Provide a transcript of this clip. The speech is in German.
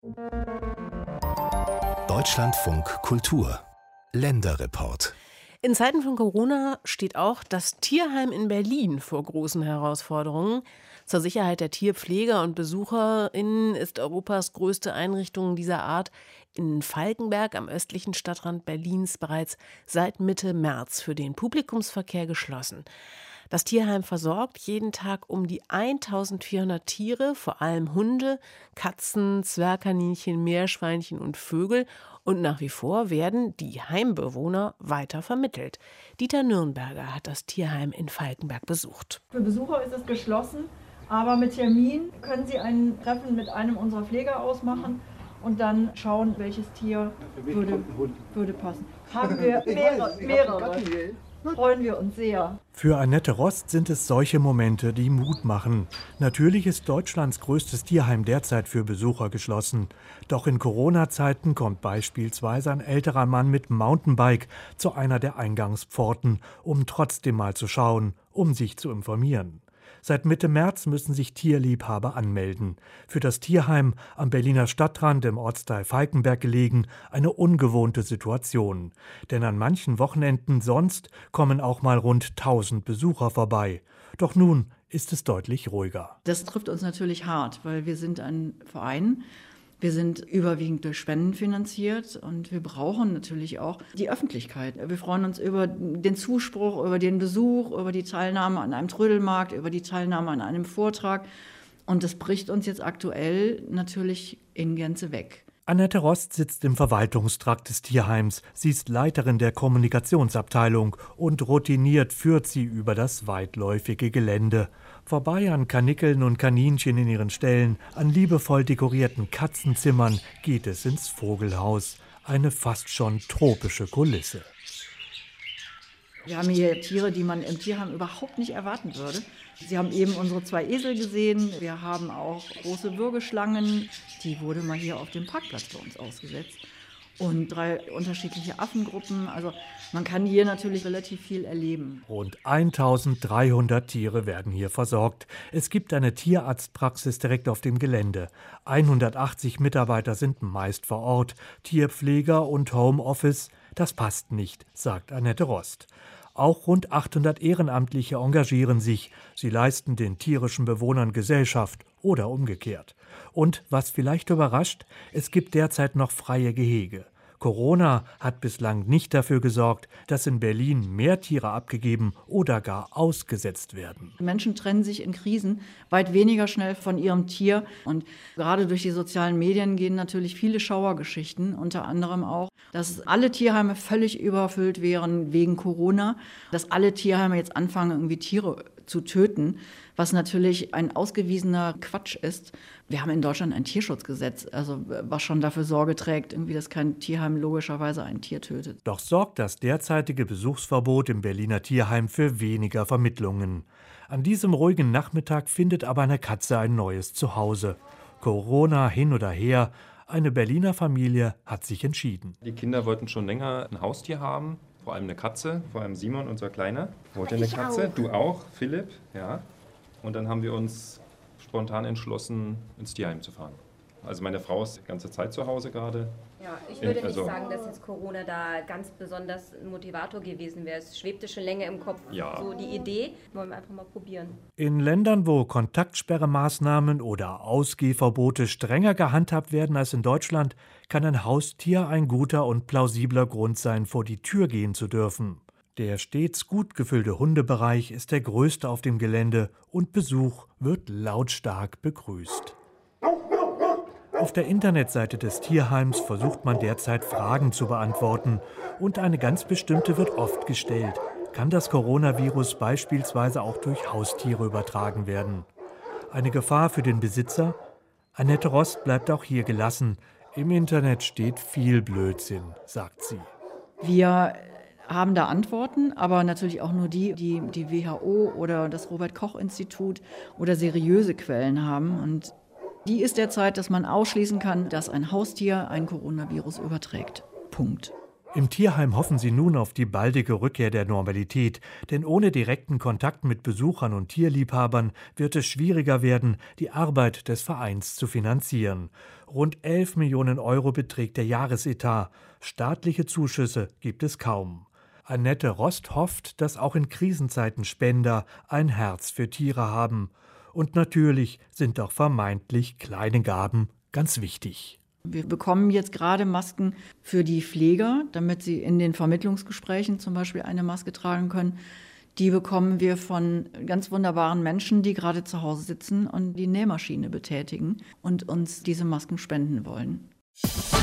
Deutschlandfunk Kultur Länderreport. In Zeiten von Corona steht auch das Tierheim in Berlin vor großen Herausforderungen. Zur Sicherheit der Tierpfleger und BesucherInnen ist Europas größte Einrichtung dieser Art in Falkenberg am östlichen Stadtrand Berlins bereits seit Mitte März für den Publikumsverkehr geschlossen. Das Tierheim versorgt jeden Tag um die 1400 Tiere, vor allem Hunde, Katzen, Zwergkaninchen, Meerschweinchen und Vögel. Und nach wie vor werden die Heimbewohner weiter vermittelt. Dieter Nürnberger hat das Tierheim in Falkenberg besucht. Für Besucher ist es geschlossen, aber mit Termin können Sie ein Treffen mit einem unserer Pfleger ausmachen und dann schauen, welches Tier würde passen. Haben wir mehrere. Freuen wir uns sehr. Für Annette Rost sind es solche Momente, die Mut machen. Natürlich ist Deutschlands größtes Tierheim derzeit für Besucher geschlossen. Doch in Corona-Zeiten kommt beispielsweise ein älterer Mann mit Mountainbike zu einer der Eingangspforten, um trotzdem mal zu schauen, um sich zu informieren. Seit Mitte März müssen sich Tierliebhaber anmelden. Für das Tierheim am Berliner Stadtrand im Ortsteil Falkenberg gelegen eine ungewohnte Situation. Denn an manchen Wochenenden sonst kommen auch mal rund 1000 Besucher vorbei. Doch nun ist es deutlich ruhiger. Das trifft uns natürlich hart, weil wir sind ein Verein. Wir sind überwiegend durch Spenden finanziert und wir brauchen natürlich auch die Öffentlichkeit. Wir freuen uns über den Zuspruch, über den Besuch, über die Teilnahme an einem Trödelmarkt, über die Teilnahme an einem Vortrag. Und das bricht uns jetzt aktuell natürlich in Gänze weg. Annette Rost sitzt im Verwaltungstrakt des Tierheims. Sie ist Leiterin der Kommunikationsabteilung und routiniert führt sie über das weitläufige Gelände. Vorbei an Kanickeln und Kaninchen in ihren Ställen, an liebevoll dekorierten Katzenzimmern geht es ins Vogelhaus. Eine fast schon tropische Kulisse. Wir haben hier Tiere, die man im Tierheim überhaupt nicht erwarten würde. Sie haben eben unsere 2 Esel gesehen. Wir haben auch große Würgeschlangen. Die wurde mal hier auf dem Parkplatz bei uns ausgesetzt. Und 3 unterschiedliche Affengruppen. Also man kann hier natürlich relativ viel erleben. Rund 1300 Tiere werden hier versorgt. Es gibt eine Tierarztpraxis direkt auf dem Gelände. 180 Mitarbeiter sind meist vor Ort. Tierpfleger und Homeoffice, das passt nicht, sagt Annette Rost. Auch rund 800 Ehrenamtliche engagieren sich. Sie leisten den tierischen Bewohnern Gesellschaft oder umgekehrt. Und was vielleicht überrascht, es gibt derzeit noch freie Gehege. Corona hat bislang nicht dafür gesorgt, dass in Berlin mehr Tiere abgegeben oder gar ausgesetzt werden. Menschen trennen sich in Krisen weit weniger schnell von ihrem Tier. Und gerade durch die sozialen Medien gehen natürlich viele Schauergeschichten, unter anderem auch, dass alle Tierheime völlig überfüllt wären wegen Corona, dass alle Tierheime jetzt anfangen, irgendwie Tiere zu töten, was natürlich ein ausgewiesener Quatsch ist. Wir haben in Deutschland ein Tierschutzgesetz, also was schon dafür Sorge trägt, irgendwie, dass kein Tierheim logischerweise ein Tier tötet. Doch sorgt das derzeitige Besuchsverbot im Berliner Tierheim für weniger Vermittlungen. An diesem ruhigen Nachmittag findet aber eine Katze ein neues Zuhause. Corona hin oder her, eine Berliner Familie hat sich entschieden. Die Kinder wollten schon länger ein Haustier haben, vor allem eine Katze, vor allem Simon, unser Kleiner, wollte eine Katze. Auch. Du auch, Philipp, ja. Und dann haben wir uns spontan entschlossen, ins Tierheim zu fahren. Also meine Frau ist die ganze Zeit zu Hause gerade. Ja, ich würde nicht sagen, dass jetzt Corona da ganz besonders ein Motivator gewesen wäre. Es schwebte schon länger im Kopf. Ja. So die Idee, wollen wir einfach mal probieren. In Ländern, wo Kontaktsperremaßnahmen oder Ausgehverbote strenger gehandhabt werden als in Deutschland, kann ein Haustier ein guter und plausibler Grund sein, vor die Tür gehen zu dürfen. Der stets gut gefüllte Hundebereich ist der größte auf dem Gelände und Besuch wird lautstark begrüßt. Auf der Internetseite des Tierheims versucht man derzeit Fragen zu beantworten und eine ganz bestimmte wird oft gestellt. Kann das Coronavirus beispielsweise auch durch Haustiere übertragen werden? Eine Gefahr für den Besitzer? Annette Rost bleibt auch hier gelassen. Im Internet steht viel Blödsinn, sagt sie. Wir haben da Antworten, aber natürlich auch nur die WHO oder das Robert-Koch-Institut oder seriöse Quellen haben. Und die ist derzeit, dass man ausschließen kann, dass ein Haustier ein Coronavirus überträgt. Punkt. Im Tierheim hoffen sie nun auf die baldige Rückkehr der Normalität, denn ohne direkten Kontakt mit Besuchern und Tierliebhabern wird es schwieriger werden, die Arbeit des Vereins zu finanzieren. Rund 11 Millionen Euro beträgt der Jahresetat. Staatliche Zuschüsse gibt es kaum. Annette Rost hofft, dass auch in Krisenzeiten Spender ein Herz für Tiere haben. Und natürlich sind auch vermeintlich kleine Gaben ganz wichtig. Wir bekommen jetzt gerade Masken für die Pfleger, damit sie in den Vermittlungsgesprächen zum Beispiel eine Maske tragen können. Die bekommen wir von ganz wunderbaren Menschen, die gerade zu Hause sitzen und die Nähmaschine betätigen und uns diese Masken spenden wollen.